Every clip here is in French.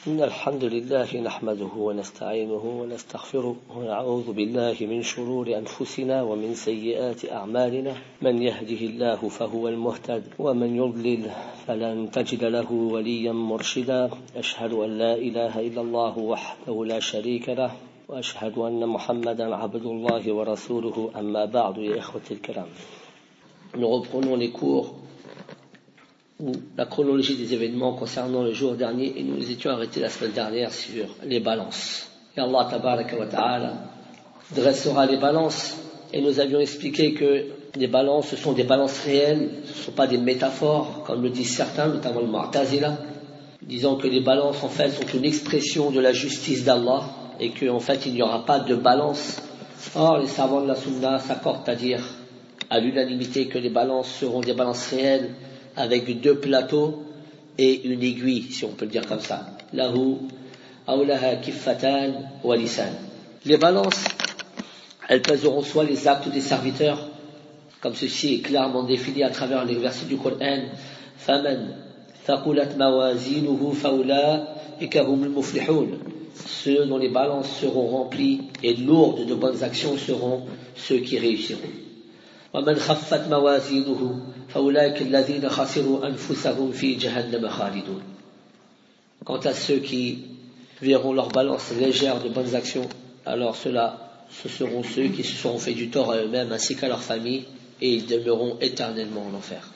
إن الحمد لله نحمده ونستعينه ونستغفره ونعوذ بالله من شرور أنفسنا ومن سيئات أعمالنا من يهده الله فهو المهتد ومن يضلل فلن تجد له وليا مرشدا أشهد أن لا إله إلا الله وحده لا شريك له وأشهد أن محمدا عبد الله ورسوله أما بعد يا إخوة الكرام. Nous reprenons les cours ou la chronologie des événements concernant le jour dernier, et nous étions arrêtés la semaine dernière sur les balances. Et Allah tabaraka wa ta'ala dressera les balances, et nous avions expliqué que les balances, ce sont des balances réelles, ce ne sont pas des métaphores, comme le disent certains, notamment le Mu'tazila, disant que les balances en fait sont une expression de la justice d'Allah, et qu'en fait il n'y aura pas de balance. Or, les savants de la Sunna s'accordent à dire à l'unanimité que les balances seront des balances réelles, avec deux plateaux et une aiguille, si on peut le dire comme ça. Lahu awlaha kiffatan wa lisan. Les balances, elles pèseront soit les actes des serviteurs, comme ceci est clairement défini à travers les versets du Coran. Faman thaqulat mawazinuhu faulaika humul muflihun. Ceux dont les balances seront remplies et lourdes de bonnes actions seront ceux qui réussiront. ومن خفت موازينه فأولئك الذين خسروا أنفسهم في جهنم خالدون. Quant à ceux qui verront leur balance légère de bonnes actions, alors ce seront ceux qui se seront fait du tort à eux-mêmes ainsi qu'à leur famille, et ils demeureront éternellement en enfer.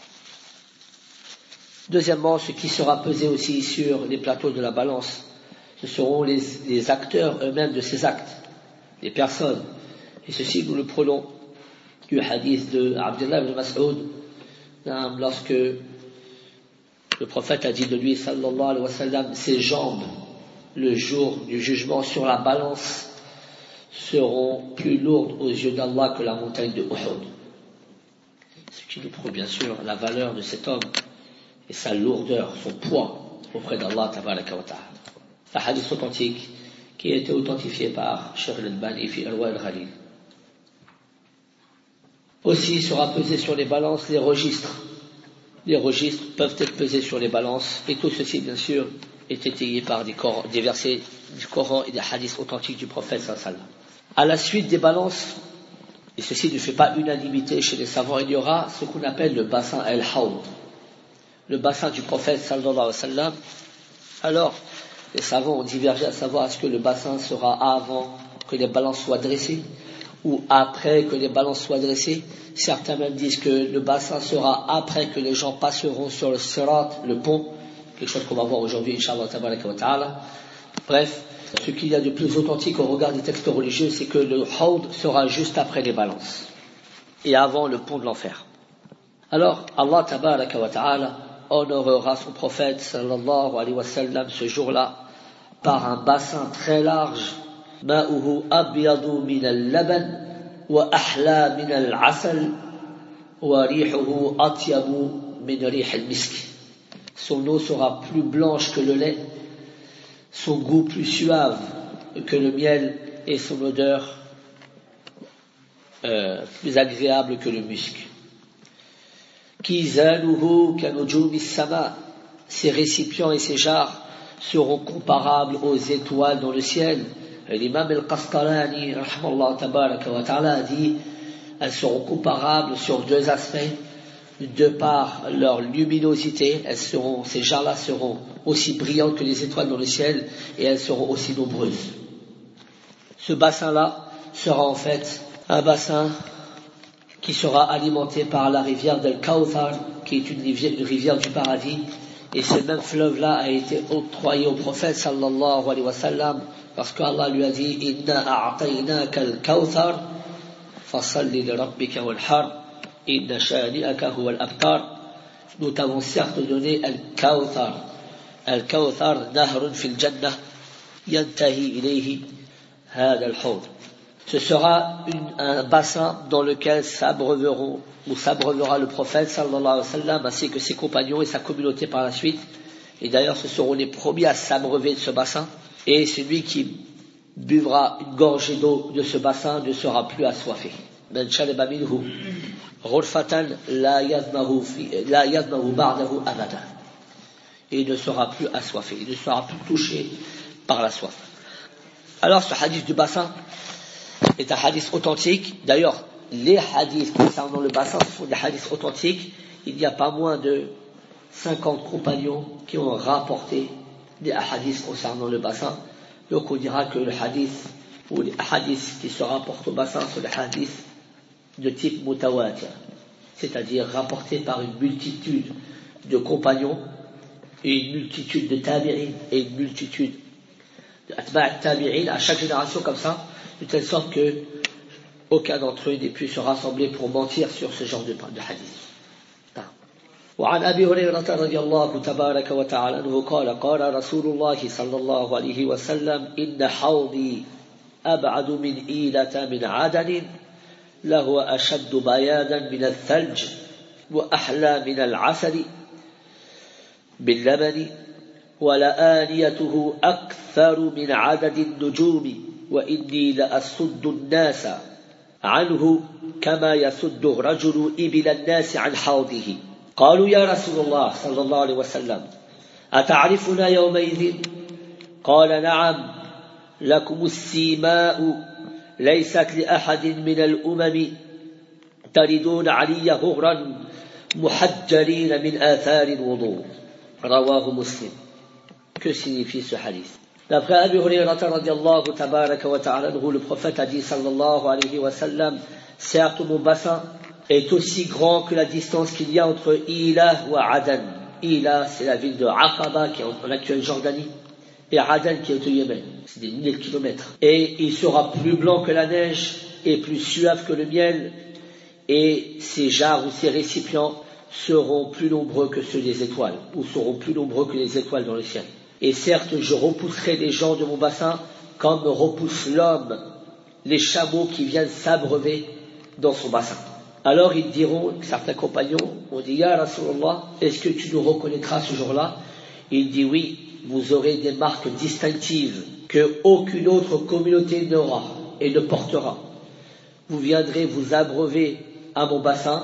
Deuxièmement, ce qui sera pesé aussi sur les plateaux de la balance, ce seront les acteurs eux-mêmes de ces actes, les personnes. Et ceci, nous le prenons du hadith de Abdullah ibn Mas'ud, lorsque le prophète a dit de lui, sallallahu alayhi wa sallam, ses jambes, le jour du jugement sur la balance, seront plus lourdes aux yeux d'Allah que la montagne de Uhud. Ce qui nous prouve bien sûr la valeur de cet homme et sa lourdeur, son poids auprès d'Allah tabaraka wa ta'ala. Un hadith authentique qui a été authentifié par Cheikh al-Albani fi Irwa al-Ghalil. Aussi sera pesé sur les balances les registres. Les registres peuvent être pesés sur les balances, et tout ceci bien sûr est étayé par des versets du Coran et des hadiths authentiques du prophète sallallahu alayhi wa sallam. À la suite des balances, et ceci ne fait pas unanimité chez les savants, il y aura ce qu'on appelle le bassin al-Hawd, le bassin du prophète sallallahu alayhi wa sallam. Alors, les savants ont divergé à savoir est-ce que le bassin sera avant que les balances soient dressées ou après que les balances soient dressées. Certains même disent que le bassin sera après que les gens passeront sur le sirat, le pont, quelque chose qu'on va voir aujourd'hui, Inch'Allah tabaraka wa ta'ala. Bref, ce qu'il y a de plus authentique au regard des textes religieux, c'est que le hawd sera juste après les balances et avant le pont de l'enfer. Alors, Allah tabaraka wa ta'ala honorera son prophète sallallahu alayhi wa sallam ce jour-là par un bassin très large. ماؤه أبيض من اللبن وأحلى من العسل وريحه أطيب من ريح المسك. Son eau sera plus blanche que le lait, son goût plus suave que le miel et son odeur plus agréable que le musc. كيزانه كنجوم السماء. Ses récipients et ses jarres seront comparables aux étoiles dans le ciel. L'imam al-Qastalani, rahmallahu tabaraka wa ta'ala, a dit elles seront comparables sur deux aspects. De par leur luminosité, ces jarres-là seront aussi brillantes que les étoiles dans le ciel, et elles seront aussi nombreuses. Ce bassin-là sera en fait un bassin qui sera alimenté par la rivière d'Al-Kawthar, qui est une rivière du paradis, et ce même fleuve-là a été octroyé au prophète sallallahu alayhi wa sallam, parce qu'Allah lui a dit Inna a'taynaka al-kawthar fasalli li rabbika wanhar inna shani'aka huwa al-abtar. Nous t'avons certes donné al-kawthar. Al-kawthar nahrun fil jannah yantahi ilayhi hada al-hawd. Ce sera un bassin dans lequel s'abreuvera le prophète sallallahu alayhi wa sallam ainsi que ses compagnons et sa communauté par la suite. Et d'ailleurs ce seront les premiers à s'abreuver de ce bassin. Et celui qui buvra une gorgée d'eau de ce bassin ne sera plus assoiffé. Man shariba minhu ghurfatan la yadmahu ba'dahu abada. et il ne sera plus assoiffé, il ne sera plus touché par la soif. Alors ce hadith du bassin est un hadith authentique. D'ailleurs, les hadiths concernant le bassin sont des hadiths authentiques. Il n'y a pas moins de 50 compagnons qui ont rapporté des hadiths concernant le bassin. Donc on dira que le hadith ou les hadiths qui se rapportent au bassin sont des hadiths de type mutawatir, c'est-à-dire rapportés par une multitude de compagnons et une multitude de tabi'in et une multitude de atba' tabi'in à chaque génération comme ça, de telle sorte que aucun d'entre eux n'ait pu se rassembler pour mentir sur ce genre de hadith. وعن أبي هريرة رضي الله تبارك وتعالى عنه قال رسول الله صلى الله عليه وسلم إن حوضي أبعد من إيلة من عدن لهو أشد بيادا من الثلج وأحلى من العسل باللبن ولآنيته أكثر من عدد النجوم وإني لأسد الناس عنه كما يسد الرجل إبل الناس عن حوضه. قالوا يا رسول الله صلى الله عليه وسلم أتعرفنا يومئذ؟ قال نعم لكم السيماء ليست لأحد من الأمم تردون علي هغرا محجرين من آثار الوضوء. رواه مسلم. Que signifie ce hadith? D'après Abu Hurairah radiyallahu tabaraka wa ta'ala, le prophète a dit sallallahu alayhi wa sallam, certes mon bassin est aussi grand que la distance qu'il y a entre Ila ou Adan. Ila, c'est la ville de Aqaba qui est en actuelle Jordanie, et Adan qui est au Yémen. C'est des milliers de kilomètres. Et il sera plus blanc que la neige et plus suave que le miel, et ces jarres ou ces récipients seront plus nombreux que ceux des étoiles, ou seront plus nombreux que les étoiles dans le ciel. Et certes, je repousserai les gens de mon bassin comme repousse l'homme les chameaux qui viennent s'abreuver dans son bassin. Alors ils diront, certains compagnons, on dit, Ya Rasulallah, est-ce que tu nous reconnaîtras ce jour-là? Il dit oui, vous aurez des marques distinctives que aucune autre communauté n'aura et ne portera. Vous viendrez vous abreuver à mon bassin,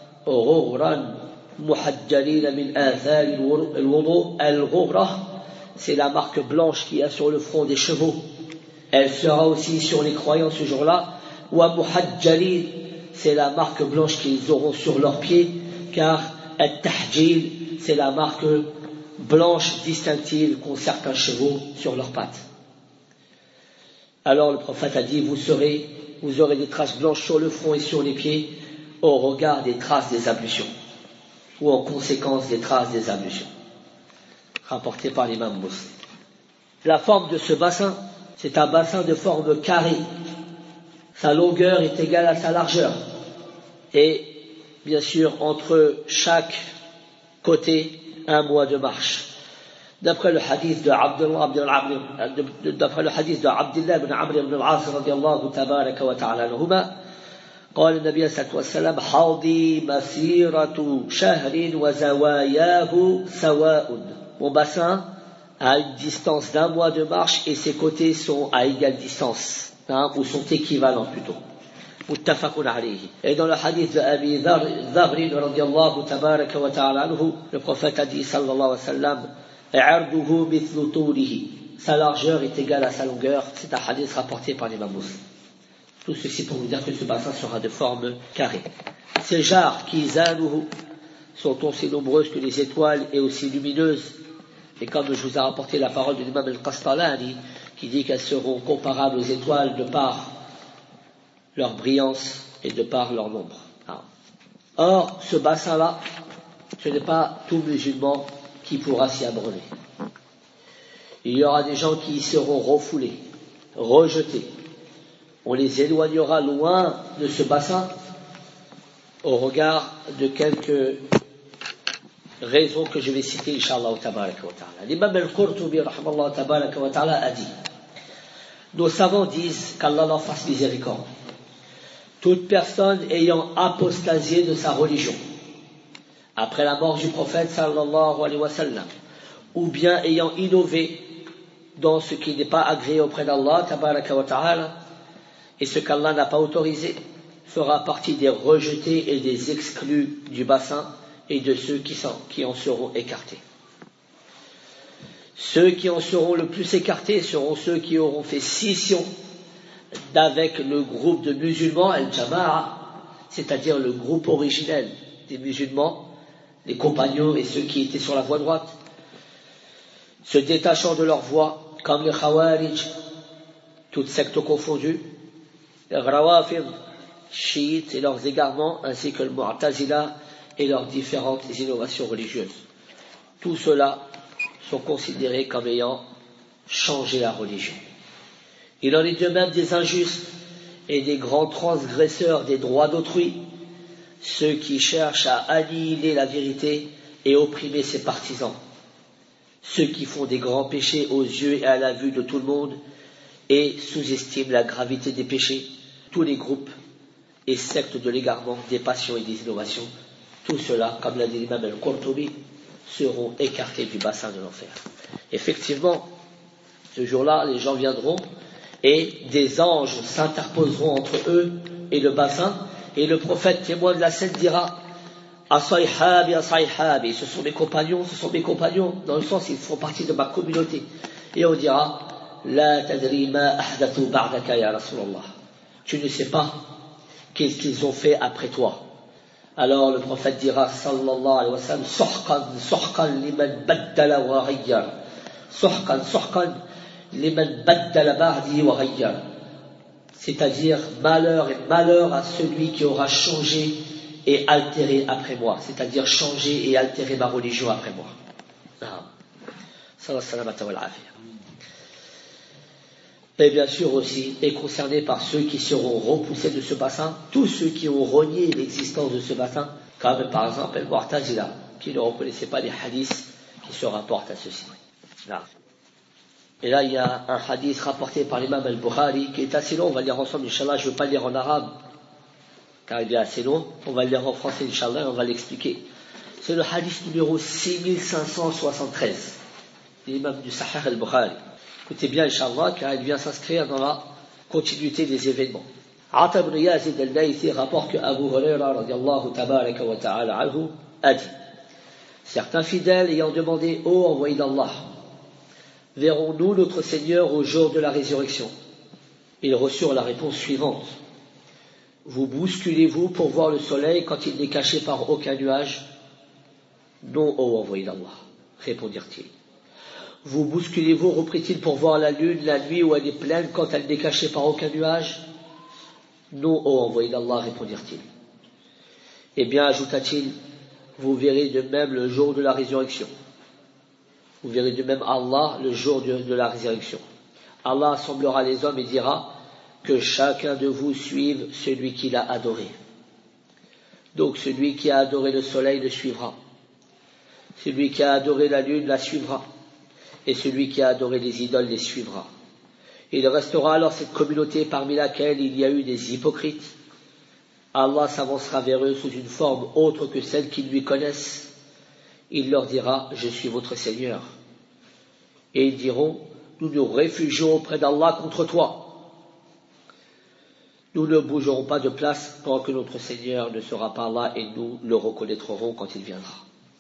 c'est la marque blanche qu'il y a sur le front des chevaux. Elle sera aussi sur les croyants ce jour-là. Wa muhajjalin, c'est la marque blanche qu'ils auront sur leurs pieds, car at-tahjil, c'est la marque blanche distinctive qu'ont certains chevaux sur leurs pattes. Alors le prophète a dit, vous aurez des traces blanches sur le front et sur les pieds au regard des traces des ablutions, ou en conséquence des traces des ablutions. Rapporté par l'imam Muslim. La forme de ce bassin, c'est un bassin de forme carrée. Sa longueur est égale à sa largeur. Et, bien sûr, entre chaque côté, un mois de marche. D'après le hadith de Abdullah ibn Amr ibn al-As radiyallahu tabaraka wa ta'ala anhuma, قال النبي صلى الله عليه وسلم حوضي مسيرة شهر وزواياه سواء. Mon bassin a une distance d'un mois de marche et ses côtés sont à égale distance, ou sont équivalents plutôt. Muttafaqun alayhi. Et dans le hadith de Abi Dharr radiyallahu tabaraka wa ta'ala anhu, le prophète a dit sallallahu alayhi wa sallam, i'arduhu mithlu tulihi. Sa largeur est égale à sa longueur. C'est un hadith rapporté par l'imam Muslim. Tout ceci pour vous dire que ce bassin sera de forme carrée. Ces jarres qui zanuhu sont aussi nombreuses que les étoiles et aussi lumineuses. Et comme je vous ai rapporté la parole de l'imam al-Qastalani, qui dit qu'elles seront comparables aux étoiles de par leur brillance et de par leur nombre. Or, ce bassin-là, ce n'est pas tout musulman qui pourra s'y abreuver. Il y aura des gens qui y seront refoulés, rejetés. On les éloignera loin de ce bassin au regard de quelques raisons que je vais citer, Inch'Allah tabaraka wa ta'ala. L'imam al-Qurtubi, rahmallahu tabaraka wa ta'ala, a dit, nos savants disent qu'Allah leur fasse miséricorde. Toute personne ayant apostasié de sa religion, après la mort du prophète sallallahu alayhi wa sallam, ou bien ayant innové dans ce qui n'est pas agréé auprès d'Allah tabaraka wa ta'ala, et ce qu'Allah n'a pas autorisé, fera partie des rejetés et des exclus du bassin, et de ceux qui en seront écartés. Ceux qui en seront le plus écartés seront ceux qui auront fait scission d'avec le groupe de musulmans, al-Jama'a, c'est-à-dire le groupe originel des musulmans, les compagnons et ceux qui étaient sur la voie droite, se détachant de leur voie, comme les Khawarij, toutes sectes confondues, les Rawafid, chiites et leurs égarements, ainsi que le Mu'tazila et leurs différentes innovations religieuses. Tout cela sont considérés comme ayant changé la religion. Il en est de même des injustes et des grands transgresseurs des droits d'autrui, ceux qui cherchent à annihiler la vérité et opprimer ses partisans, ceux qui font des grands péchés aux yeux et à la vue de tout le monde et sous-estiment la gravité des péchés, tous les groupes et sectes de l'égarement, des passions et des innovations, tout cela, comme l'a dit l'imam al-Qurtubi, seront écartés du bassin de l'enfer. Effectivement, ce jour-là, les gens viendront et des anges s'interposeront entre eux et le bassin, et le prophète témoin de la scène dira Asayhabi, Asayhabi, ce sont mes compagnons, dans le sens ils font partie de ma communauté. Et on dira La tadri ma ahdathu ba'daka ya Rasulallah. Tu ne sais pas qu'est-ce qu'ils ont fait après toi. Alors le prophète dira sallallahu alayhi wa sallam Suhqan liman baddala wa ghayyar. Suhqan liman baddala ba'di wa ghayyar. C'est-à-dire malheur à celui qui aura changé et altéré après moi, c'est-à-dire changé et altéré ma religion après moi. Et bien sûr aussi est concerné par ceux qui seront repoussés de ce bassin, tous ceux qui ont renié l'existence de ce bassin, comme par exemple el Mu'tazila, qui ne reconnaissait pas les hadiths qui se rapportent à ceci. Et là, il y a un hadith rapporté par l'imam al-Bukhari qui est assez long, on va le lire ensemble, Inch'Allah. Je ne veux pas le lire en arabe, car il est assez long. On va le lire en français, Inch'Allah, et on va l'expliquer. C'est le hadith numéro 6573, l'imam du Sahih al-Bukhari. Écoutez bien, Inch'Allah, car il vient s'inscrire dans la continuité des événements. Ata ibn Yazid al-Laythi rapporte que Abu Huraira, radiallahu tabaraka wa ta'ala anhu, a dit certains fidèles ayant demandé ô envoyé d'Allah, verrons-nous notre Seigneur au jour de la résurrection? Ils reçurent la réponse suivante. Vous bousculez-vous pour voir le soleil quand il n'est caché par aucun nuage? Non, ô envoyé d'Allah, répondirent-ils. Vous bousculez-vous, reprit-il, pour voir la lune la nuit où elle est pleine quand elle n'est cachée par aucun nuage? Non, ô envoyé d'Allah, répondirent-ils. Eh bien, ajouta-t-il, vous verrez de même le jour de la résurrection. Vous verrez de même Allah le jour de la résurrection. Allah assemblera les hommes et dira que chacun de vous suive celui qu'il a adoré. Donc celui qui a adoré le soleil le suivra. Celui qui a adoré la lune la suivra. Et celui qui a adoré les idoles les suivra. Il restera alors cette communauté parmi laquelle il y a eu des hypocrites. Allah s'avancera vers eux sous une forme autre que celle qu'ils lui connaissent. Il leur dira, je suis votre Seigneur. Et ils diront, nous nous réfugions auprès d'Allah contre toi. Nous ne bougerons pas de place tant que notre Seigneur ne sera pas là et nous le reconnaîtrons quand il viendra.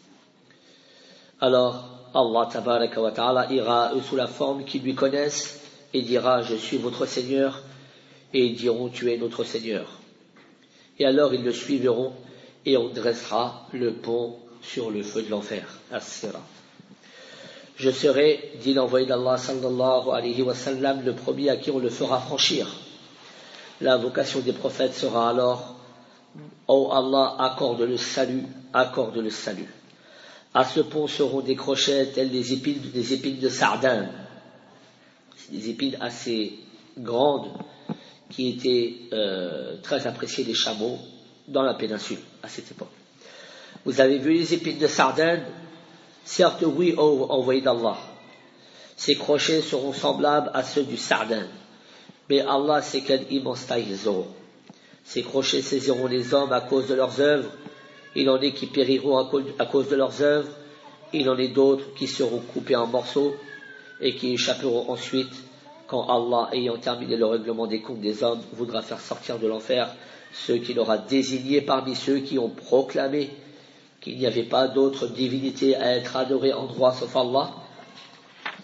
Alors, Allah tabaraka wa ta'ala ira à eux sous la forme qu'ils lui connaissent et dira, je suis votre Seigneur. Et ils diront, tu es notre Seigneur. Et alors ils le suivront et on dressera le pont sur le feu de l'enfer, As-Sira. Je serai, dit l'envoyé d'Allah sallallahu alayhi wa sallam, le premier à qui on le fera franchir. L'invocation des prophètes sera alors, ô Allah, accorde le salut, accorde le salut. À ce pont seront des crochets tels des épines de sardine. C'est des épines assez grandes qui étaient très appréciées des chameaux dans la péninsule à cette époque. Vous avez vu les épines de sardine? Certes, oui, ô envoyé d'Allah. Ces crochets seront semblables à ceux du sardin. Mais Allah sait quelle immense taille ils auront. Ces crochets saisiront les hommes à cause de leurs œuvres. Il en est qui périront à cause de leurs œuvres. Il en est d'autres qui seront coupés en morceaux et qui échapperont ensuite quand Allah, ayant terminé le règlement des comptes des hommes, voudra faire sortir de l'enfer ceux qu'il aura désignés parmi ceux qui ont proclamé qu'il n'y avait pas d'autre divinité à être adorée en droit sauf Allah.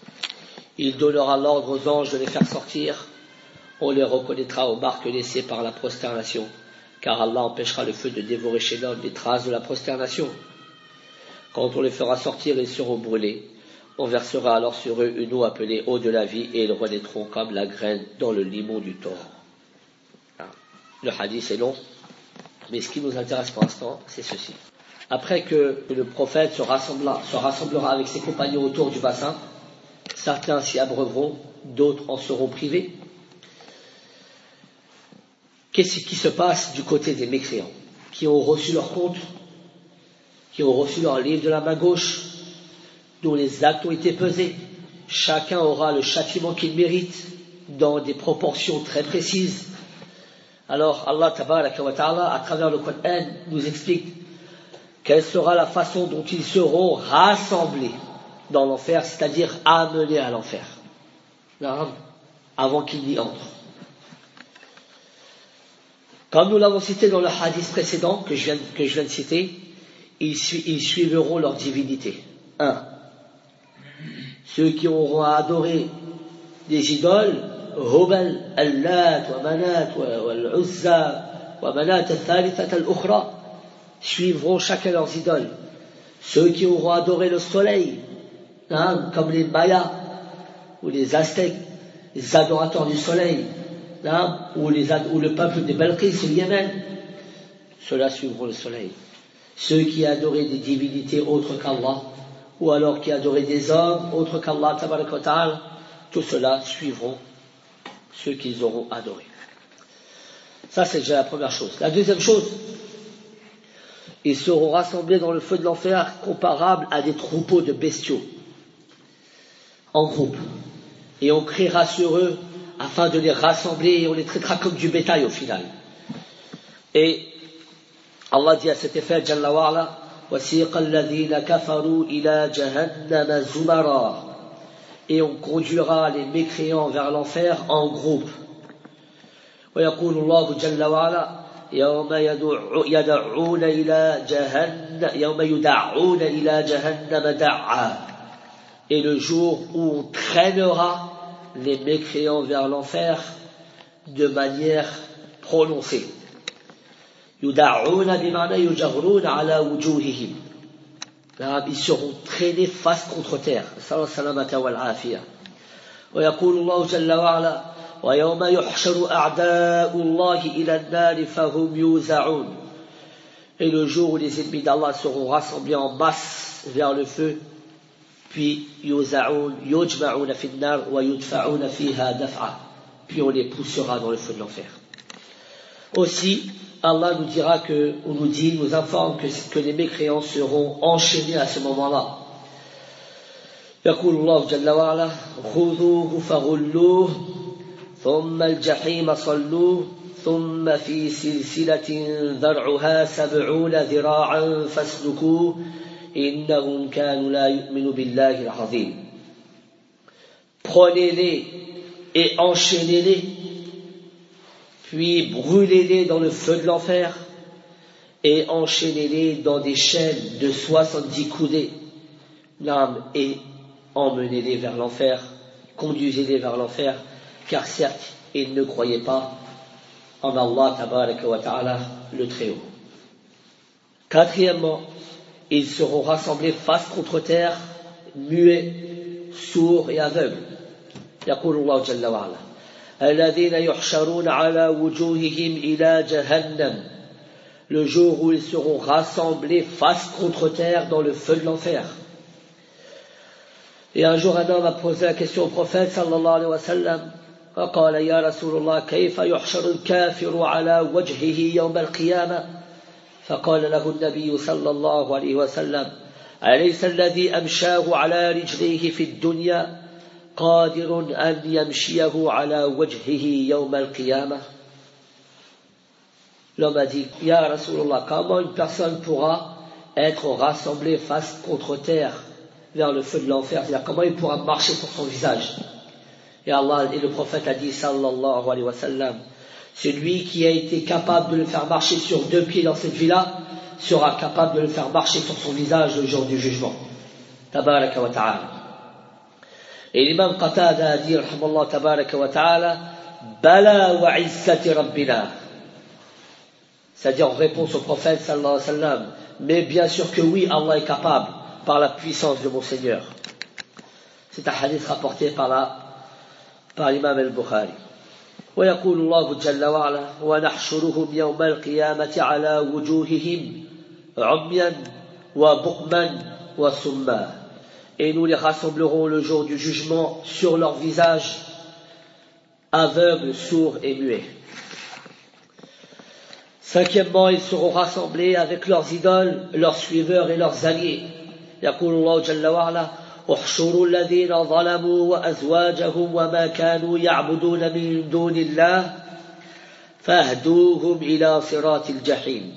Il donnera l'ordre aux anges de les faire sortir. On les reconnaîtra aux marques laissées par la prosternation, car Allah empêchera le feu de dévorer chez l'homme les traces de la prosternation. Quand on les fera sortir, ils seront brûlés. On versera alors sur eux une eau appelée eau de la vie, et ils renaîtront comme la graine dans le limon du taureau. Le hadith est long, mais ce qui nous intéresse pour l'instant, c'est ceci. Après que le prophète se rassemblera avec ses compagnons autour du bassin, certains s'y abreuveront, d'autres en seront privés. Qu'est-ce qui se passe du côté des mécréants, qui ont reçu leur compte, qui ont reçu leur livre de la main gauche, dont les actes ont été pesés? Chacun aura le châtiment qu'il mérite, dans des proportions très précises. Alors Allah tabaraka wa ta'ala, à travers le Coran, nous explique quelle sera la façon dont ils seront rassemblés dans l'enfer, c'est-à-dire amenés à l'enfer, avant qu'ils y entrent. Comme nous l'avons cité dans le hadith précédent que je viens de citer, ils suivront leur divinité. 1. Ceux qui auront adoré des idoles, Hubal, Allat, wa Manat, wa Al-Uzza, wa Manat al-Thalithat al-Ukhra, suivront chacun leurs idoles. Ceux qui auront adoré le soleil, comme les Mayas ou les Aztèques, les adorateurs du soleil, ou le peuple des Balkis au Yémen, ceux-là suivront le soleil. Ceux qui adoraient des divinités autres qu'Allah, ou alors qui adoraient des hommes autres qu'Allah, tabaraka wa ta'ala, tout cela suivront ceux qu'ils auront adorés. Ça, c'est déjà la première chose. La deuxième chose, ils seront rassemblés dans le feu de l'enfer comparable à des troupeaux de bestiaux, en groupe. Et on criera sur eux afin de les rassembler, et on les traitera comme du bétail au final. Et Allah dit à cet effet, Jalla wa ala, وَسِيقَ الَّذِينَ كَفَرُوا إِلَى جَهَنَّمَ زُمَرًا, et on conduira les mécréants vers l'enfer en groupe. ويقول الله جل وعلا يوم يدعون إلى جهنم دعا, et le jour où on traînera les mécréants vers l'enfer de manière prononcée. يدعون بمعنى يجرون على وجوههم, ils seront traînés face contre terre. السلامة والعافية. ويقول الله جل وعلا ويوم يحشر أعداء الله إلى النار فهم يوزعون, et le jour où les ennemis d'Allah seront rassemblés en masse vers le feu, puis يوزعون يجمعون في النار ويدفعون فيها دفعا, puis on les poussera dans le feu de l'enfer. Aussi, Allah nous dira nous informe que les mécréants seront enchaînés à ce moment-là. يقول الله جل وعلا خذوه فغلوه ثم الجحيم صلوه ثم في سلسلة ذرعها 70 ذراعا فاسلكوه إنهم كانوا لا يؤمنون بالله العظيم. Prenez-les et enchaînez-les, puis brûlez-les dans le feu de l'enfer et enchaînez-les dans des chaînes de 70 coudées, et emmenez-les vers l'enfer, conduisez-les vers l'enfer, car certes, ils ne croyaient pas en Allah tabaraka wa ta'ala, le Très-Haut. Quatrièmement, ils seront rassemblés face contre terre, muets, sourds et aveugles. يقول الله جل وعلا الذين يحشرون على وجوههم إلى جهنم, le jour où ils seront rassemblés face contre terre dans le feu de l'enfer. Et un jour un homme a posé la question au prophète sallallahu alayhi wa sallam, فقال يا رسول الله كيف يحشر الكافر على وجهه يوم القيامة, فقال له النبي صلى الله عليه وسلم أليس الذي أمشاه على رجليه في الدنيا قادر أن يمشيه على وجهه يوم القيامة. L'homme a dit, Ya Rasulullah, comment une personne pourra être rassemblée face contre terre vers le feu de l'enfer, c'est-à-dire comment il pourra marcher sur son visage? Et le prophète a dit, sallallahu alayhi wa sallam, celui qui a été capable de le faire marcher sur 2 pieds dans cette vie-là sera capable de le faire marcher sur son visage le jour du jugement. Tabaraka wa ta'ala. Et l'imam Qatada a dit, rahmallahu tabaraka wa ta'ala, Bala wa izzati rabbina. C'est-à-dire en réponse au prophète sallallahu alayhi wa sallam, mais bien sûr que oui, Allah est capable par la puissance de mon Seigneur. C'est un hadith rapporté par l'imam al-Bukhari. ويقول الله جل وعلا ونحشرهم يوم القيامة على وجوههم عميا وبكما وصما. Et nous les rassemblerons le jour du jugement sur leur visage, aveugles, sourds et muets. Cinquièmement, ils seront rassemblés avec leurs idoles, leurs suiveurs et leurs alliés. يقول الله جل وعلا احشروا الذين ظلموا وأزواجهم وما كانوا يعبدون من دون الله فاهدوهم إلى صراط الجحيم.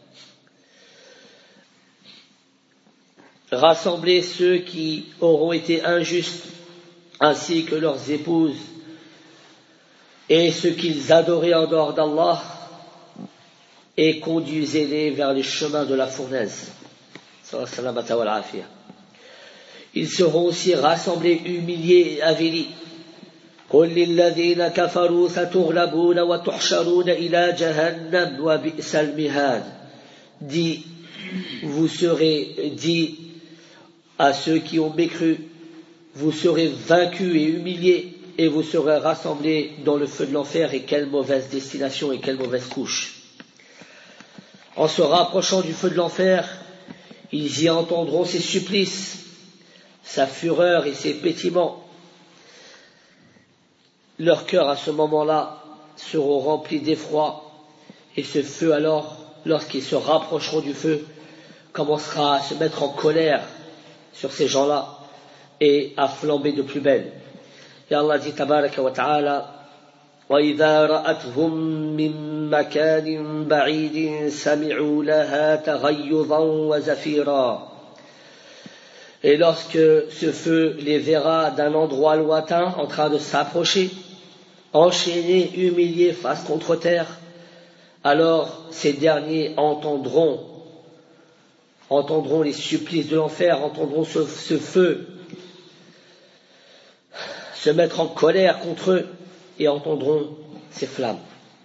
Rassemblez ceux qui auront été injustes, ainsi que leurs épouses, et ceux qu'ils adoraient en dehors d'Allah, et conduisez-les vers les chemins de la fournaise. Ils seront aussi rassemblés, humiliés et avilis. قل للذين كفروا ستغلبون وتحشرون إلى جهنم وبئس المهاد. Dit à ceux qui ont mécru, vous serez vaincus et humiliés, et vous serez rassemblés dans le feu de l'enfer, et quelle mauvaise destination et quelle mauvaise couche. En se rapprochant du feu de l'enfer, ils y entendront ses supplices, sa fureur et ses pétiments. Leurs cœurs à ce moment-là seront remplis d'effroi, et ce feu alors, lorsqu'ils se rapprocheront du feu, commencera à se mettre en colère sur ces gens-là et à flamber de plus belle. Et Allah dit tabaraka wa ta'ala وَإِذَا رَأَتْهُمْ مِنْ مَكَانٍ بَعِيدٍ سَمِعُوا لَهَا تَغَيُّظًا وَزَفِيرًا. Et lorsque ce feu les verra d'un endroit lointain en train de s'approcher, enchaînés, humiliés face contre terre, alors ces derniers entendront les supplices de l'enfer, entendront ce feu se mettre en colère contre eux et entendront ces flammes.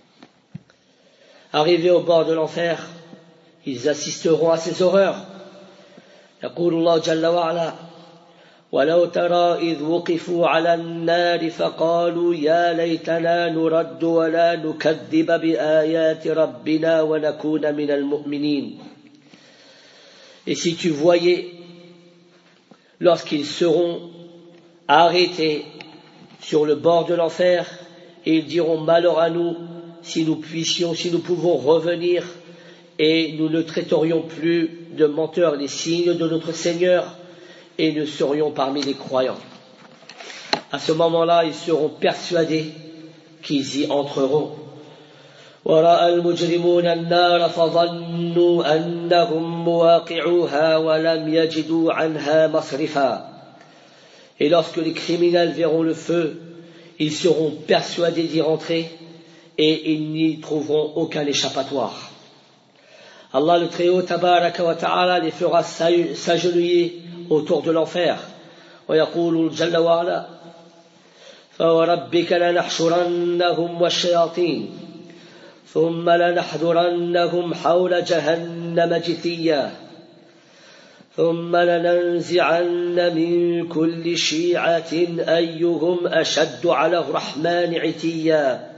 Arrivés au bord de l'enfer, ils assisteront à ces horreurs. يقول الله جل وعلا ولو ترى إذ وقفوا على النار فقالوا يا ليتنا نرد ولا نكذب بآيات ربنا ونكون من المؤمنين. Et si tu voyais, lorsqu'ils seront arrêtés sur le bord de l'enfer, et ils diront malheur à nous, si nous pouvons revenir, et nous ne traiterions plus de menteurs les signes de notre Seigneur, et ne serions parmi les croyants. À ce moment-là, ils seront persuadés qu'ils y entreront. ورأى المجرمون النار فظنوا أنهم مواقعوها ولم يجدوا عنها مصرفا. Et lorsque les criminels verront le feu, ils seront persuadés d'y rentrer et ils n'y trouveront aucun échappatoire. Allah le Très-Haut, tabaraka wa ta'ala, les fera s'agenouiller autour de l'enfer. ويقول جل وعلا فوربك لنحشرنهم والشياطين ثم لنحضرنهم حول جهنم جثيا ثم لننزعن من كل شيعة أيهم أشد على الرحمن عتيا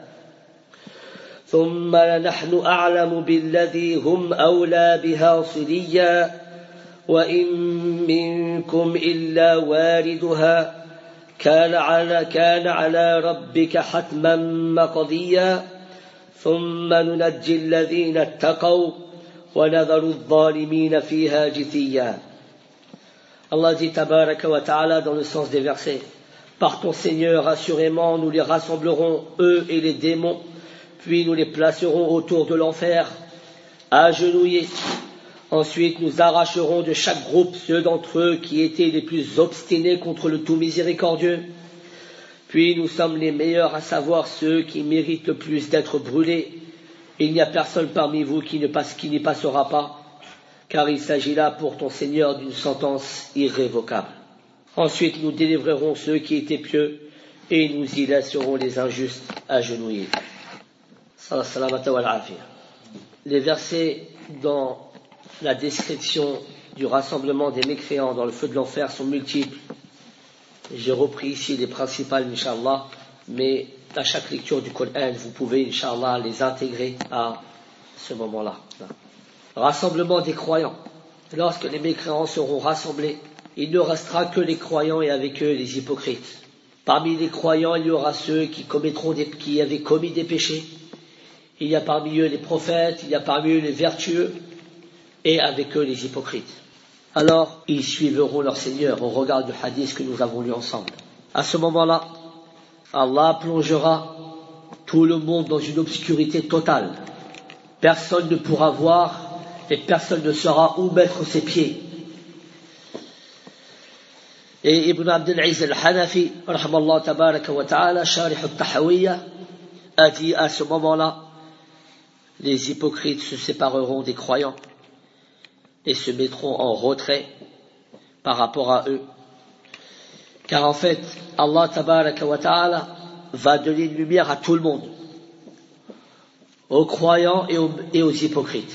ثم لنحن أعلم بالذي هم أولى بها صليا وإن منكم إلا واردها كان على ربك حتما مقضيا ثم ننجي الذين اتقوا ونذر الظالمين فيها جثيا. Allah dit tabaraka wa ta'ala dans le sens des versets: par ton Seigneur, assurément, nous les rassemblerons, eux et les démons, puis nous les placerons autour de l'enfer, agenouillés. Ensuite, nous arracherons de chaque groupe ceux d'entre eux qui étaient les plus obstinés contre le tout miséricordieux. Puis nous sommes les meilleurs, à savoir ceux qui méritent le plus d'être brûlés. Il n'y a personne parmi vous qui n'y passera pas, car il s'agit là pour ton Seigneur d'une sentence irrévocable. Ensuite, nous délivrerons ceux qui étaient pieux et nous y laisserons les injustes agenouillés. Les versets dans la description du rassemblement des mécréants dans le feu de l'enfer sont multiples. J'ai repris ici les principales, Inch'Allah, mais à chaque lecture du Coran, vous pouvez, Inch'Allah, les intégrer à ce moment-là. Rassemblement des croyants. Lorsque les mécréants seront rassemblés, il ne restera que les croyants et avec eux les hypocrites. Parmi les croyants, il y aura ceux qui avaient commis des péchés. Il y a parmi eux les prophètes, il y a parmi eux les vertueux, et avec eux les hypocrites. Alors, ils suivront leur Seigneur au regard du hadith que nous avons lu ensemble. À ce moment-là, Allah plongera tout le monde dans une obscurité totale. Personne ne pourra voir et personne ne saura où mettre ses pieds. Et Ibn Abdul Aziz al-Hanafi, rahmallahu tabaraka wa ta'ala, Sharih al-Tahawiyya, a dit à ce moment-là, les hypocrites se sépareront des croyants et se mettront en retrait par rapport à eux. Car en fait, Allah tabaraka wa ta'ala va donner une lumière à tout le monde, aux croyants et aux hypocrites.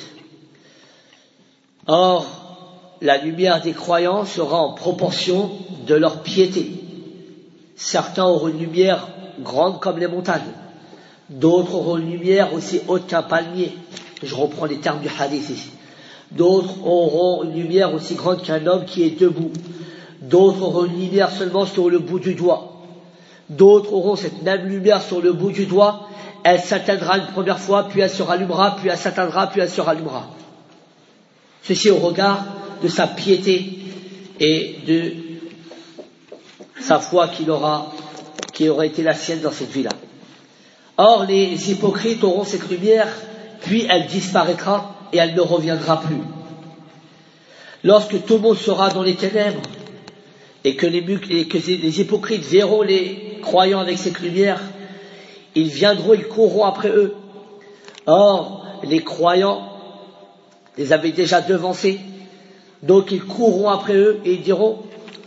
Or, la lumière des croyants sera en proportion de leur piété. Certains auront une lumière grande comme les montagnes, d'autres auront une lumière aussi haute qu'un palmier. Je reprends les termes du hadith ici. D'autres auront une lumière aussi grande qu'un homme qui est debout. D'autres auront une lumière seulement sur le bout du doigt. D'autres auront cette même lumière sur le bout du doigt. Elle s'atteindra une première fois, puis elle se rallumera, puis elle s'atteindra, puis elle se rallumera. Ceci au regard de sa piété et de sa foi qui aura été la sienne dans cette vie-là. Or, les hypocrites auront cette lumière, puis elle disparaîtra et elle ne reviendra plus. Lorsque tout le monde sera dans les ténèbres et que les hypocrites verront les croyants avec cette lumière, ils viendront, ils courront après eux. Or, les croyants les avaient déjà devancés, donc ils courront après eux et ils diront: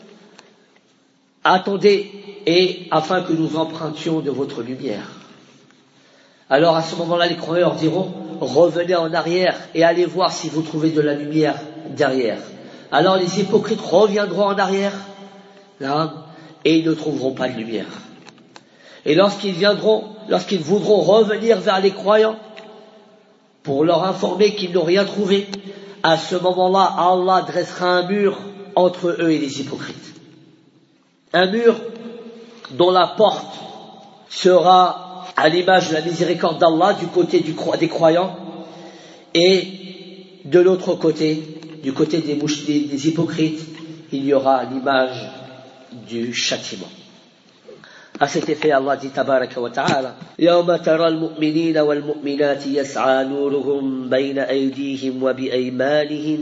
attendez, et afin que nous empruntions de votre lumière. Alors à ce moment-là, les croyants diront: revenez en arrière et allez voir si vous trouvez de la lumière derrière. Alors les hypocrites reviendront en arrière, et ils ne trouveront pas de lumière. Et lorsqu'ils voudront revenir vers les croyants pour leur informer qu'ils n'ont rien trouvé, à ce moment-là, Allah dressera un mur entre eux et les hypocrites. Un mur dont la porte sera à l'image de la miséricorde d'Allah du côté des croyants, et de l'autre côté, du côté des hypocrites, il y aura l'image du châtiment. À cet effet, Allah dit tabaraka wa ta'ala: Yawma tara al-mu'minina wal-mu'minati yas'a nuruhum bayna aydihim wa bi-aymanihim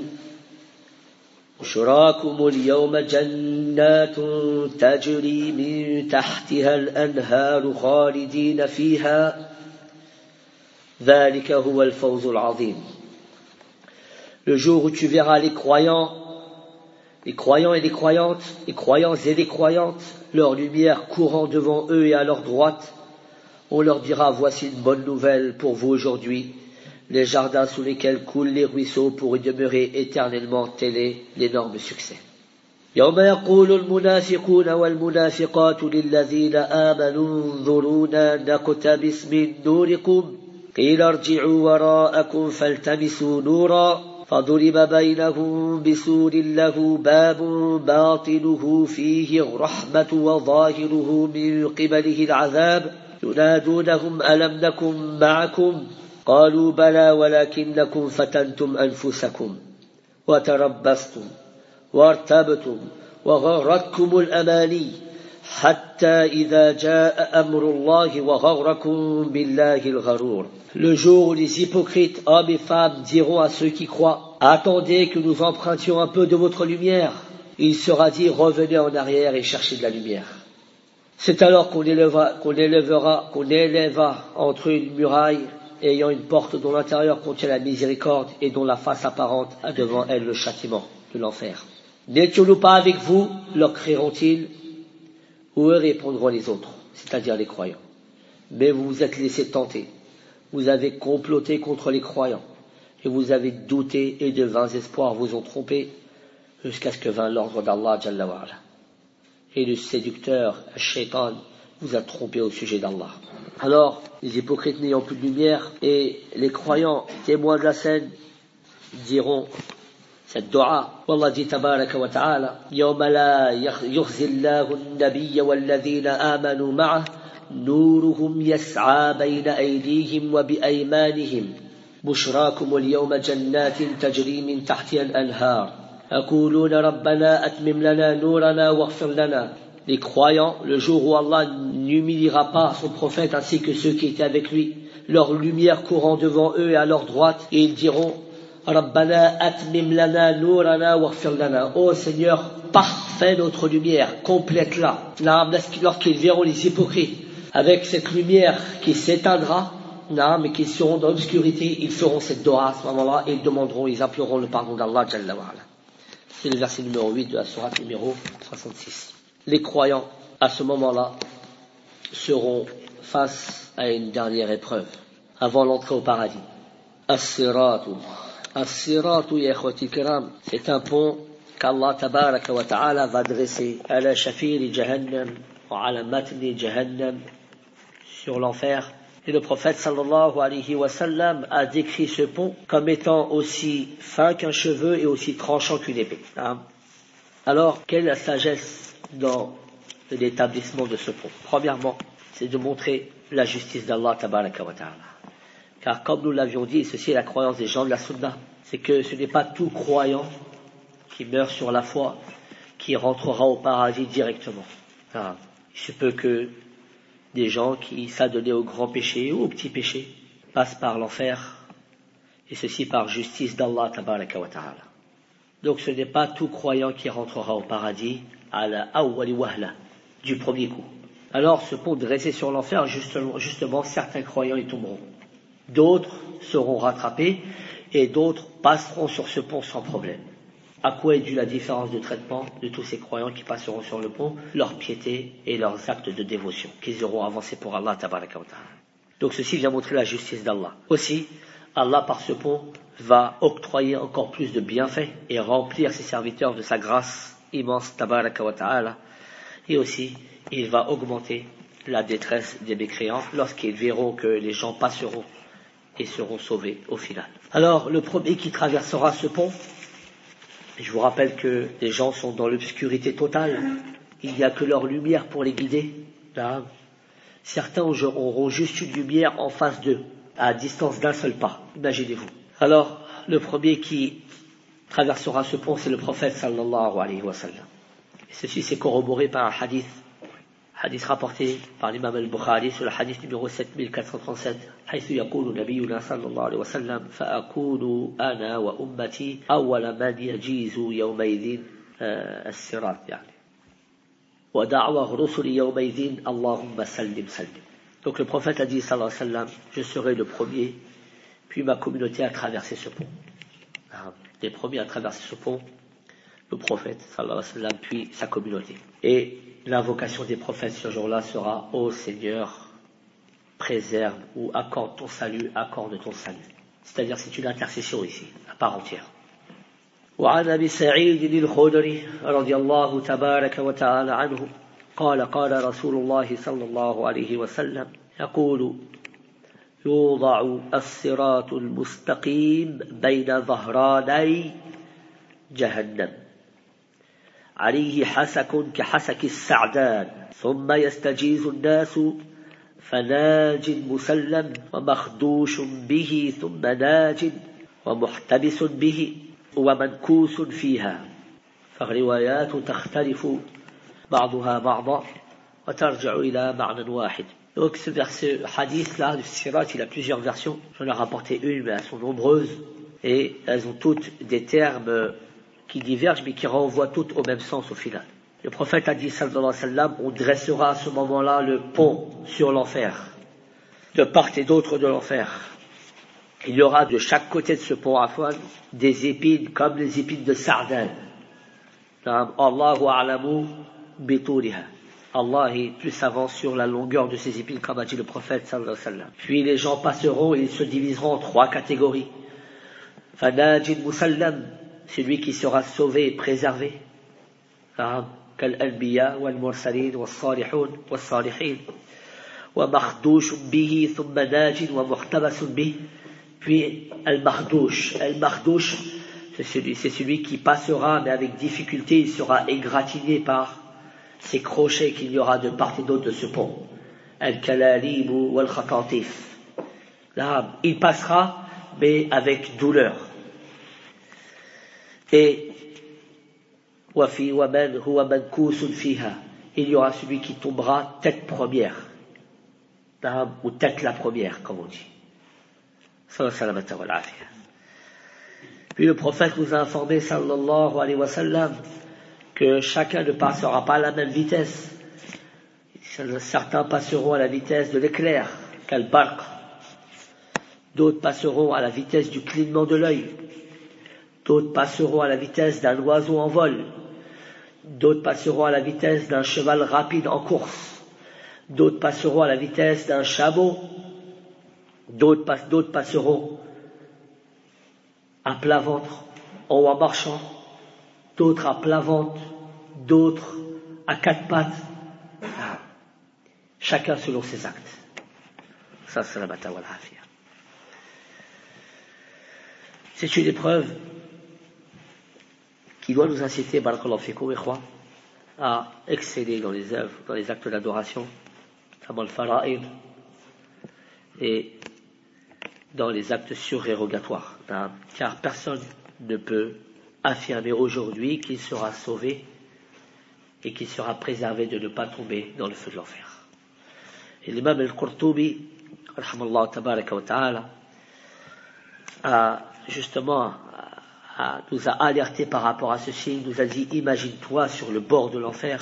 بشراكم اليوم جنات تجري من تحتها الأنهار خالدين فيها ذلك هو الفوز العظيم. Le jour où tu verras les croyants et les croyantes, les croyants et les croyantes, leur lumière courant devant eux et à leur droite, on leur dira: voici une bonne nouvelle pour vous aujourd'hui, les jardins sous lesquels coulent les ruisseaux pour y demeurer éternellement. Tel est l'énorme succès. يوم يقول المنافقون والمنافقات للذين آمنوا انظرونا نقتبس من نوركم قيل ارجعوا وراءكم فالتمسوا نورا فضرب بينهم بسور له باب باطنه فيه الرحمة وظاهره من قبله العذاب ينادونهم ألم نكن معكم قالوا بلى ولكنكم فتنتم أنفسكم وتربصتم وارتبتم وغرتكم الأماني حتى إذا جاء أمر الله وغركم بالله الغرور. Le jour où les hypocrites, hommes et femmes, diront à ceux qui croient: attendez que nous empruntions un peu de votre lumière. Il sera dit: revenez en arrière et cherchez de la lumière. C'est alors qu'on élèvera entre eux une muraille ayant une porte dont l'intérieur contient la miséricorde et dont la face apparente a devant elle le châtiment de l'enfer. N'étions-nous pas avec vous, leur crieront-ils, ou eux répondront les autres, c'est-à-dire les croyants. Mais vous vous êtes laissés tenter, vous avez comploté contre les croyants, et vous avez douté et de vains espoirs vous ont trompé, jusqu'à ce que vint l'ordre d'Allah Jalla wa Ala. Et le séducteur, le shaitan, vous a trompé au sujet d'Allah. Alors, les hypocrites n'ayant plus de lumière, et les croyants, témoins de la scène, diront cette dua. Wallah dit tabaraka wa ta'ala, yawma la yukhzi Allahu an-nabiyya walladhina amanu ma'ah, nuruhum yas'a bayna aydihim wa bi aymanihim, bushrakum al-yawma jannatin tajri min tahtiha al-anhar, yaquluna rabbana atmim lana nurana waghfir lana. Les croyants, le jour où Allah n'humiliera pas son prophète ainsi que ceux qui étaient avec lui, leur lumière courant devant eux et à leur droite, et ils diront Rabbana atmim lana nurana waghfir lana. Ô Seigneur, parfait notre lumière, complète-la. Lorsqu'ils verront les hypocrites avec cette lumière qui s'éteindra, mais qu'ils seront dans l'obscurité, ils feront cette dua à ce moment-là et ils demanderont, ils imploreront le pardon d'Allah Jalla wa Ala. C'est le verset numéro 8 de la sourate numéro 66. Les croyants, à ce moment-là, seront face à une dernière épreuve, avant l'entrée au paradis. As-siratu, ya ikhwati kiram, c'est un pont qu'Allah tabaraka wa ta'ala va dresser à la shafiri jahannam, ou à la matni jahannam, sur l'enfer. Et le prophète sallallahu alayhi wa sallam a décrit ce pont comme étant aussi fin qu'un cheveu et aussi tranchant qu'une épée. Alors, quelle est la sagesse dans l'établissement de ce pont? Premièrement, c'est de montrer la justice d'Allah tabaraka wa ta'ala. Car comme nous l'avions dit, et ceci est la croyance des gens de la Sunna, c'est que ce n'est pas tout croyant qui meurt sur la foi qui rentrera au paradis directement. Il se peut que des gens qui s'adonnaient au grand péché ou au petit péché passent par l'enfer, et ceci par justice d'Allah tabaraka wa ta'ala. Donc ce n'est pas tout croyant qui rentrera au paradis à la awwali wahla, du premier coup. Alors ce pont dressé sur l'enfer, justement certains croyants y tomberont. D'autres seront rattrapés et d'autres passeront sur ce pont sans problème. À quoi est due la différence de traitement de tous ces croyants qui passeront sur le pont? Leur piété et leurs actes de dévotion qu'ils auront avancés pour Allah tabaraka wa ta'ala. Donc ceci vient montrer la justice d'Allah. Aussi, Allah par ce pont va octroyer encore plus de bienfaits et remplir ses serviteurs de sa grâce immense tabaraka wa ta'ala. Et aussi, il va augmenter la détresse des mécréants lorsqu'ils verront que les gens passeront et seront sauvés au final. Alors, le premier qui traversera ce pont, je vous rappelle que les gens sont dans l'obscurité totale, il n'y a que leur lumière pour les guider. Certains auront juste une lumière en face d'eux, à distance d'un seul pas, imaginez-vous. Alors, le premier qui traversera ce pont, c'est le prophète sallallahu alayhi wa sallam. Et ceci c'est corroboré par un hadith rapporté par l'imam al-Bukhari sur le hadith numéro 7437, حيث يقول نبينا صلى الله عليه وسلم فأكون أنا وأمتي أول من يجيز يومئذ الصراط يعني ودعوة الرسل يومئذ اللهم سلم سلم. Donc le prophète a dit sallallahu alayhi wa sallam, je serai le premier, puis ma communauté a traversé ce pont. Les premiers à traverser ce pont, le prophète sallallahu alayhi wa sallam, puis sa communauté. Et l'invocation des prophètes ce jour-là sera ô Seigneur, préserve ou accorde ton salut, accorde ton salut. C'est-à-dire c'est une intercession ici, à part entière. وعن أبي سعيد الخدري رضي الله تبارك وتعالى عنه قال قال رسول الله صلى الله عليه وسلم يقول يوضع الصراط المستقيم بين ظهراني جهنم عليه حسك كحسك السعدان ثم يستجيز الناس فناج مسلم ومخدوش به ثم ناج ومحتبس به ومنكوس فيها فالروايات تختلف بعضها بعضا وترجع إلى معنى واحد. Donc ce hadith-là, du Sirat, il a plusieurs versions. J'en ai rapporté une, mais elles sont nombreuses. Et elles ont toutes des termes qui divergent, mais qui renvoient toutes au même sens au final. Le prophète a dit, sallallahu alayhi wa sallam, on dressera à ce moment-là le pont sur l'enfer, de part et d'autre de l'enfer. Il y aura de chaque côté de ce pont Afwan des épines comme les épines de sardane. Allahu a'lamu bituriha. Allah est plus savant sur la longueur de ces épines, comme a dit le prophète sallallahu alayhi wa sallam. Puis les gens passeront et ils se diviseront en 3 catégories. Fanajid musallam, celui qui sera sauvé et préservé. كالأنبياء والمرسلين والصالحون والصالحين ومخدوش به ثم ناج ومحتبس به. Puis al-makhdouch c'est celui qui passera mais avec difficulté il sera égratigné par ces crochets qu'il y aura de part et d'autre de ce pont. Al-kalalib wal-khatatif, là il passera mais avec douleur. Et il y aura celui qui tombera tête première, ou tête la première, comme on dit. Puis le prophète nous a informé, sallallahu alayhi wa sallam, que chacun ne passera pas à la même vitesse. Certains passeront à la vitesse de l'éclair, qu'al-barq. D'autres passeront à la vitesse du clignement de l'œil. D'autres passeront à la vitesse d'un oiseau en vol. D'autres passeront à la vitesse d'un cheval rapide en course. D'autres passeront à la vitesse d'un chameau. D'autres passeront à plat ventre ou en marchant. D'autres à plat ventre. D'autres à 4 pattes. Chacun selon ses actes. Ça, c'est la bataille wal afia. C'est une épreuve qui doit nous inciter, barakallahu fikum, ikhwa, à exceller dans les œuvres, dans les actes d'adoration, comme le fara'id, et dans les actes surérogatoires. Car personne ne peut affirmer aujourd'hui qu'il sera sauvé et qu'il sera préservé de ne pas tomber dans le feu de l'enfer. Et l'imam al-Qurtubi, rahimallahu tabaraka wa ta'ala, nous a alerté par rapport à ceci. Il nous a dit, imagine-toi sur le bord de l'enfer,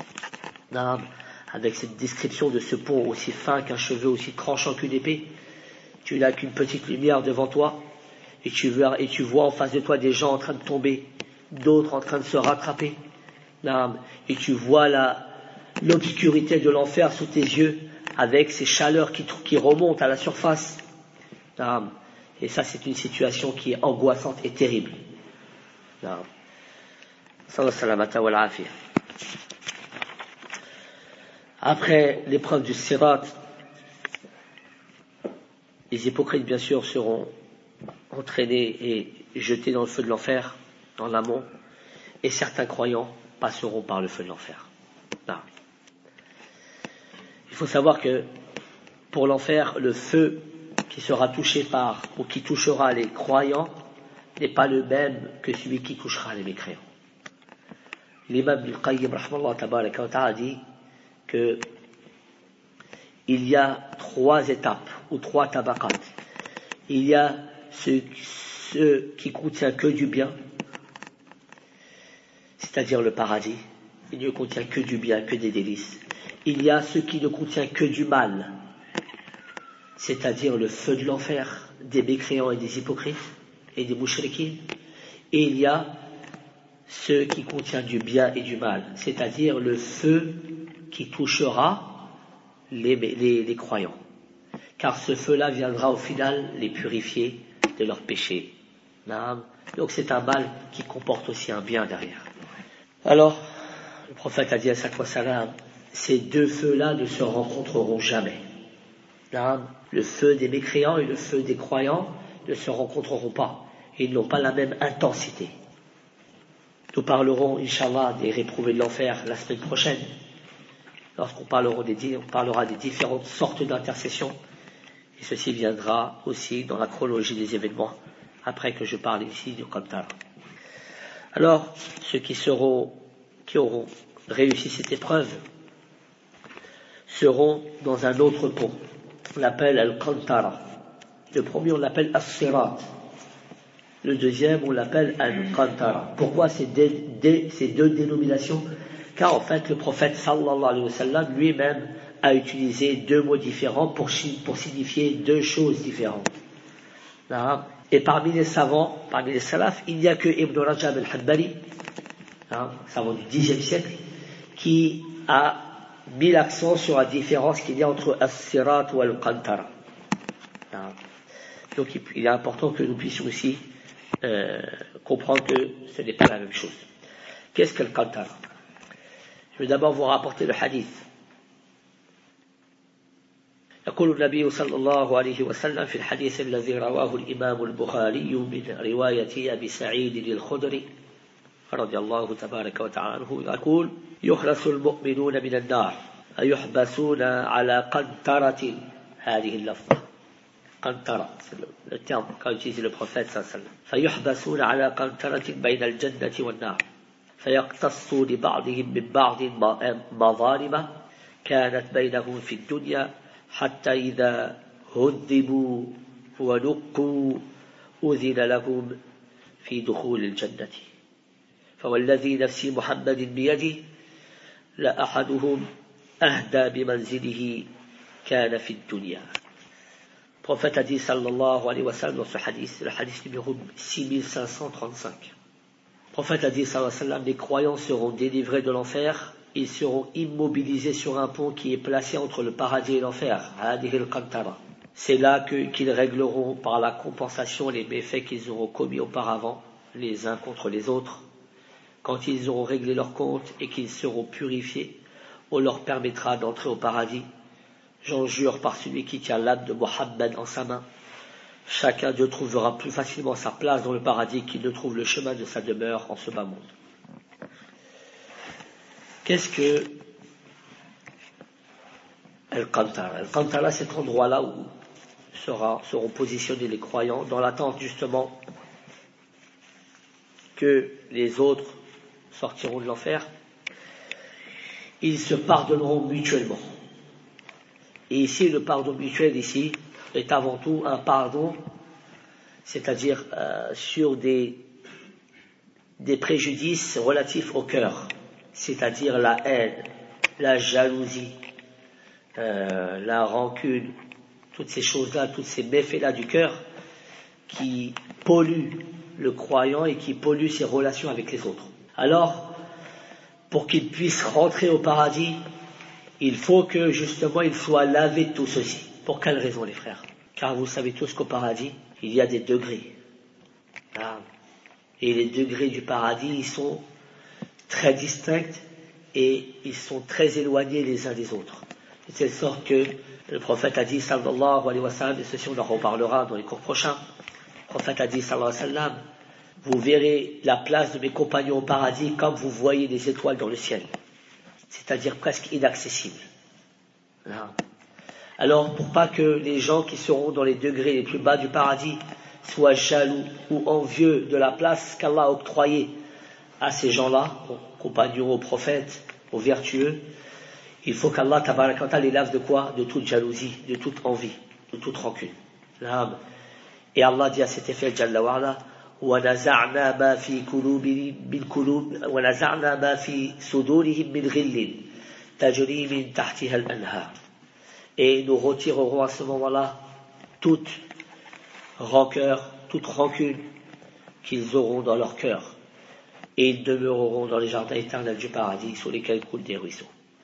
avec cette description de ce pont aussi fin qu'un cheveu, aussi tranchant qu'une épée. Tu n'as qu'une petite lumière devant toi, et tu vois en face de toi des gens en train de tomber, d'autres en train de se rattraper, et tu vois l'obscurité de l'enfer sous tes yeux, avec ces chaleurs qui remontent à la surface. Et ça, c'est une situation qui est angoissante et terrible. Après l'épreuve du Sirat, les hypocrites, bien sûr, seront entraînés et jetés dans le feu de l'enfer, dans l'amont, et certains croyants passeront par le feu de l'enfer. Il faut savoir que pour l'enfer, le feu qui sera touché par, ou qui touchera les croyants, n'est pas le même que celui qui touchera les mécréants. L'imam Ibn Qayyim, rahmallahu tabaraka wa ta'ala, dit que il y a 3 étapes, ou 3 tabaqat. Il y a ce qui contient que du bien, c'est-à-dire le paradis. Il ne contient que du bien, que des délices. Il y a ce qui ne contient que du mal, c'est-à-dire le feu de l'enfer, des mécréants et des hypocrites, et des mouchriquines. Et il y a ce qui contient du bien et du mal, c'est-à-dire le feu qui touchera les croyants. Car ce feu-là viendra au final les purifier de leurs péchés. Donc c'est un mal qui comporte aussi un bien derrière. Alors, le prophète a dit à salam, ces 2 feux-là ne se rencontreront jamais. Le feu des mécréants et le feu des croyants ne se rencontreront pas. Et ils n'ont pas la même intensité. Nous parlerons, Inch'Allah, des réprouvés de l'enfer la semaine prochaine. Lorsqu'on parlera des différentes sortes d'intercessions. Et ceci viendra aussi dans la chronologie des événements, après que je parle ici du Qantara. Alors, ceux qui auront réussi cette épreuve seront dans un autre pont. On l'appelle Al-Qantara. Le premier, on l'appelle As-Sirat. Le deuxième, on l'appelle Al-Qantara. Pourquoi ces 2 dénominations? Car en fait, le prophète sallallahu alayhi wa sallam lui-même a utilisé 2 mots différents pour signifier 2 choses différentes. Et parmi les savants, parmi les salafs, il n'y a que Ibn Rajab al-Hanbali savant du Xe siècle, qui a mis l'accent sur la différence qu'il y a entre as-sirat ou al-qantara. Donc il est important que nous puissions aussi comprendre que ce n'est pas la même chose. Qu'est-ce que le qantara? Je vais d'abord vous rapporter le hadith. يقول النبي صلى الله عليه وسلم في الحديث الذي رواه الإمام البخاري من رواية أبي سعيد الخدري رضي الله تبارك وتعالى عنه يقول يخلص المؤمنون من النار فيحبسون على قنطرة هذه اللفظة قنطرة le terme qu'a utilisé le prophète صلى الله عليه وسلم فيحبسون على قنطرة بين الجنة والنار فيقتصوا لبعضهم من بعض مظالم كانت بينهم في الدنيا حتى إذا هذبوا ونقوا أذن لهم في دخول الجنة فوالذي نفسي محمد بيده لأحدهم أهدى بمنزله كان في الدنيا. Le prophète a dit sallallahu alayhi wa sallam dans ce hadith, le hadith numéro 6535. Le prophète a dit sallallahu alayhi wa sallam, les croyants seront délivrés de l'enfer, ils seront immobilisés sur un pont qui est placé entre le paradis et l'enfer. C'est là qu'ils régleront par la compensation les méfaits qu'ils auront commis auparavant, les uns contre les autres. Quand ils auront réglé leur compte et qu'ils seront purifiés, on leur permettra d'entrer au paradis. J'en jure par celui qui tient l'âme de Mohammed en sa main. Chacun d'eux trouvera plus facilement sa place dans le paradis qu'il ne trouve le chemin de sa demeure en ce bas monde. Qu'est-ce que Al-Qantara? Al-Qantara, c'est cet endroit-là où seront positionnés les croyants dans l'attente justement que les autres sortiront de l'enfer. Ils se pardonneront mutuellement. Et ici, le pardon mutuel ici est avant tout un pardon, c'est-à-dire sur des préjudices relatifs au cœur. C'est-à-dire la haine, la jalousie, la rancune, toutes ces choses-là, tous ces méfaits-là du cœur qui polluent le croyant et qui polluent ses relations avec les autres. Alors, pour qu'il puisse rentrer au paradis, il faut que justement il soit lavé de tout ceci. Pour quelle raison, les frères? Car vous savez tous qu'au paradis, il y a des degrés. Et les degrés du paradis, ils sont très distincts et ils sont très éloignés les uns des autres. De telle sorte que le prophète a dit sallallahu alayhi wa sallam, et ceci on en reparlera dans les cours prochains, le prophète a dit sallallahu alayhi wa sallam, vous verrez la place de mes compagnons au paradis comme vous voyez les étoiles dans le ciel, c'est-à-dire presque inaccessibles. Alors pour pas que les gens qui seront dans les degrés les plus bas du paradis soient jaloux ou envieux de la place qu'Allah a octroyée à ces gens-là, aux compagnons, aux prophètes, aux vertueux, il faut qu'Allah tabaraka wa ta'ala les lave de quoi? De toute jalousie, de toute envie, de toute rancune. Et Allah dit à cet effet, Jalla wa ala, وَنَزَعْنَا مَا فِي وَنَزَعْنَا مَا فِي صُدُورِهِمْ مِنْ غِلٍّ تَجْرِي مِنْ تَحْتِهَا الْأَنْهَارُ. Et nous retirerons à ce moment-là toute rancœur, toute rancune qu'ils auront dans leur cœur. Et ils demeureront dans les jardins éternels du paradis sur lesquels coulent des ruisseaux.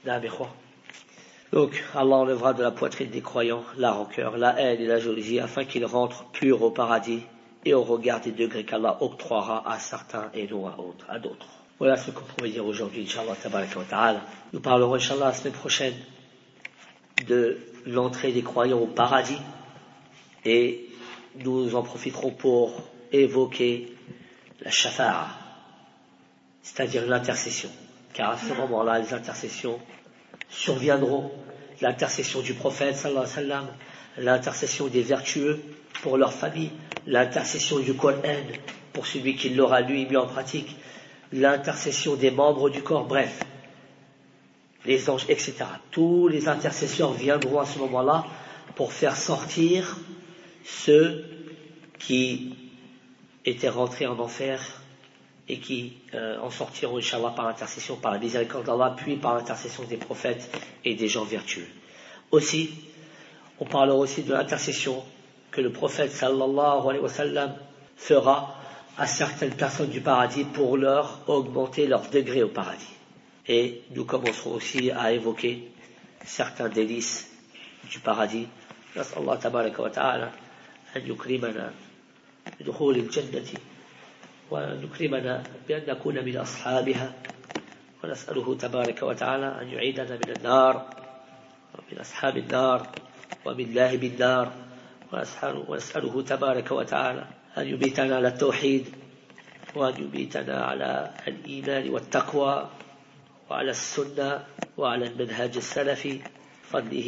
Donc Allah enlèvera de la poitrine des croyants la rancœur, la haine et la jalousie afin qu'ils rentrent purs au paradis et au regard des degrés qu'Allah octroiera à certains et non à d'autres. Voilà ce qu'on pourrait dire aujourd'hui, Inch'Allah tabaraka wa ta'ala. Nous parlerons Inch'Allah la semaine prochaine de l'entrée des croyants au paradis et nous en profiterons pour évoquer la shafa'a, c'est-à-dire l'intercession. Car à ce moment-là, les intercessions surviendront. L'intercession du prophète, sallallahu alayhi wa sallam, l'intercession des vertueux pour leur famille, l'intercession du Coran pour celui qui l'aura lui mis en pratique, l'intercession des membres du corps, bref, les anges, etc. Tous les intercesseurs viendront à ce moment-là pour faire sortir ceux qui étaient rentrés en enfer et qui en sortiront, Inch'Allah, par intercession, par la miséricorde d'Allah, puis par l'intercession des prophètes et des gens vertueux. Aussi, on parlera aussi de l'intercession que le prophète sallallahu alayhi wa sallam fera à certaines personnes du paradis pour leur augmenter leur degré au paradis. Et nous commencerons aussi à évoquer certains délices du paradis. نسأل الله تبارك وتعالى أن يكرمنا بدخول الجنة وأن يكرمنا بأن نكون من أصحابها، ونسأله تبارك وتعالى أن يعيدنا من النار ومن أصحاب النار ومن لاهب النار، ونسأله تبارك وتعالى أن يبيتنا على التوحيد وأن يبيتنا على الإيمان والتقوى وعلى السنة وعلى المنهج السلفي فضله